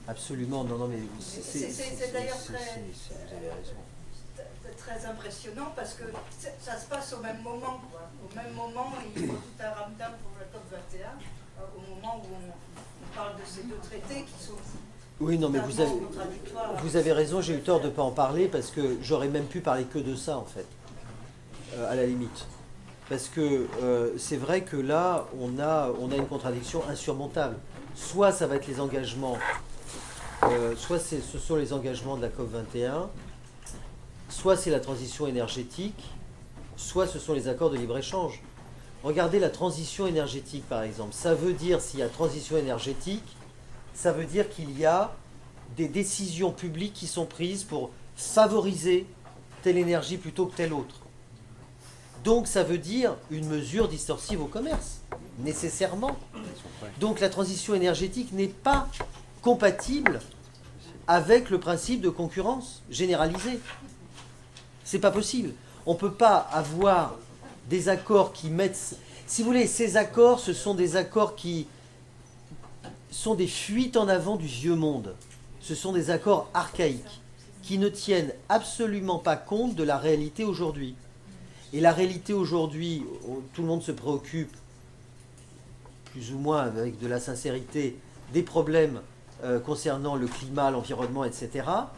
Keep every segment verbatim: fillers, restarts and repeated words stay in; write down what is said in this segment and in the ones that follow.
Absolument, non, non, mais C'est c'est... c'est d'ailleurs très, Vous avez raison. très impressionnant parce que ça se passe au même moment, quoi. Au même moment, il faut tout un ramdam pour la COP vingt et un, euh, au moment où on, on parle de ces deux traités qui sont Oui, non, mais vous avez, contradictoires. vous avez raison, j'ai eu tort de ne pas en parler parce que j'aurais même pu parler que de ça, en fait, euh, à la limite. Parce que euh, c'est vrai que là, on a, on a une contradiction insurmontable. Soit ça va être les engagements, euh, soit ce sont les engagements de la COP vingt et un, soit c'est la transition énergétique, soit ce sont les accords de libre-échange. Regardez la transition énergétique, par exemple. Ça veut dire, s'il y a transition énergétique, ça veut dire qu'il y a des décisions publiques qui sont prises pour favoriser telle énergie plutôt que telle autre. Donc ça veut dire une mesure distorsive au commerce, nécessairement. Donc la transition énergétique n'est pas compatible avec le principe de concurrence généralisée. C'est pas possible. On ne peut pas avoir des accords qui mettent... Si vous voulez, ces accords, ce sont des accords qui sont des fuites en avant du vieux monde. Ce sont des accords archaïques qui ne tiennent absolument pas compte de la réalité aujourd'hui. Et la réalité aujourd'hui, tout le monde se préoccupe, plus ou moins avec de la sincérité, des problèmes euh, concernant le climat, l'environnement, et cetera.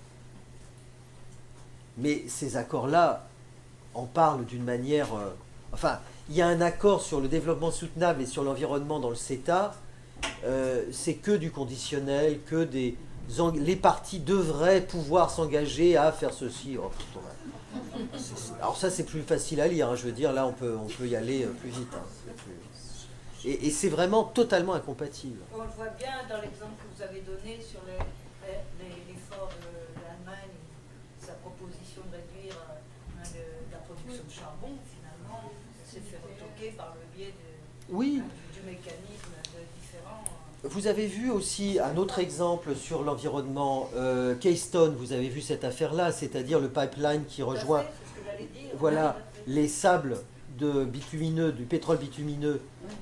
Mais ces accords-là en parlent d'une manière... Euh, enfin, il y a un accord sur le développement soutenable et sur l'environnement dans le CETA. Euh, c'est que du conditionnel, que des... Les partis devraient pouvoir s'engager à faire ceci. Oh, alors ça, c'est plus facile à lire. Hein, je veux dire, là, on peut, on peut y aller plus vite. Hein, plus... Et, et c'est vraiment totalement incompatible. On le voit bien dans l'exemple que vous avez donné sur l'effort de l'Allemagne, sa proposition de réduire hein, de, de la production de charbon, finalement, s'est fait retoquer par le biais de, oui. hein, du, du mécanisme de différents... Vous avez vu aussi un autre exemple sur l'environnement, euh, Keystone, vous avez vu cette affaire-là, c'est-à-dire le pipeline qui rejoint voilà, les sables de bitumineux, du pétrole bitumineux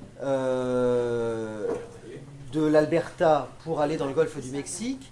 euh, de l'Alberta pour aller dans le golfe du Mexique.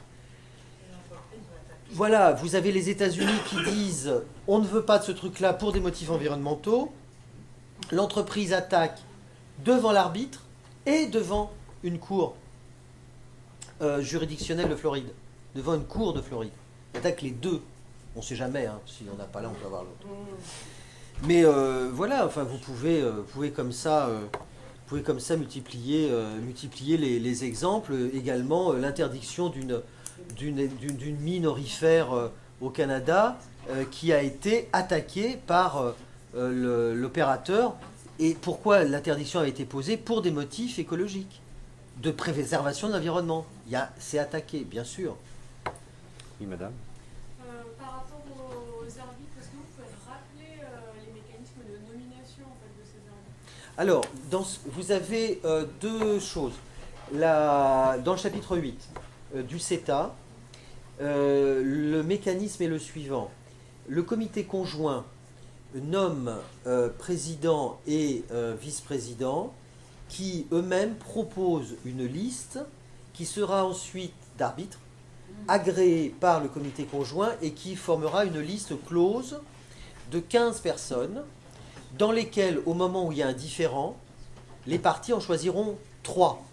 Voilà, vous avez les États-Unis qui disent on ne veut pas de ce truc-là pour des motifs environnementaux. L'entreprise attaque devant l'arbitre et devant une cour euh, juridictionnelle de Floride, devant une cour de Floride. Il attaque les deux. On ne sait jamais, hein, si on n'a pas l'un, on peut avoir l'autre. Mais euh, voilà, enfin, vous pouvez, euh, vous pouvez comme ça, euh, vous pouvez comme ça multiplier, euh, multiplier les, les exemples. Également, euh, l'interdiction d'une d'une d'une mine aurifère euh, au Canada euh, qui a été attaquée par euh, l'opérateur. Et pourquoi l'interdiction a été posée? Pour des motifs écologiques, de préservation de l'environnement. C'est attaqué, bien sûr. Oui, madame. Euh, par rapport aux arbitres, est-ce que vous pouvez rappeler euh, les mécanismes de nomination en fait, de ces arbitres? Alors, dans ce, vous avez euh, deux choses. La, dans le chapitre huit euh, du CETA, euh, le mécanisme est le suivant. Le comité conjoint nomme euh, président et euh, vice-président qui eux-mêmes proposent une liste qui sera ensuite d'arbitres agréée par le comité conjoint et qui formera une liste close de quinze personnes dans lesquelles, au moment où il y a un différend, les partis en choisiront trois.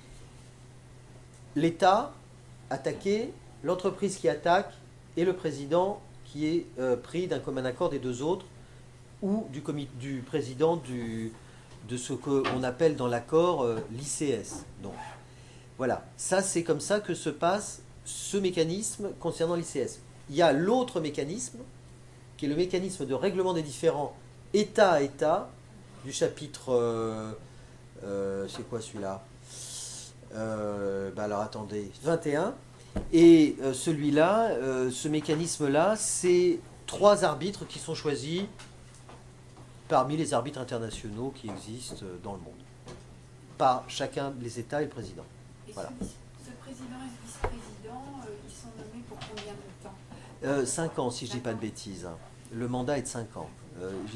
L'État attaqué, l'entreprise qui attaque et le président qui est euh, pris d'un commun accord des deux autres ou du, du président du, de ce qu'on appelle dans l'accord euh, l'I C S. Donc, voilà, ça c'est comme ça que se passe ce mécanisme concernant l'I C S. Il y a l'autre mécanisme, qui est le mécanisme de règlement des différends État à État, du chapitre... Euh, euh, c'est quoi celui-là euh, bah alors attendez, vingt et un. Et euh, celui-là, euh, ce mécanisme-là, c'est trois arbitres qui sont choisis parmi les arbitres internationaux qui existent dans le monde, par chacun des États et le président. Et voilà. ce, ce président et ce vice-président, euh, ils sont nommés pour combien de temps? euh, Cinq ans, si je ne dis pas de bêtises. Le mandat est de cinq ans. Euh,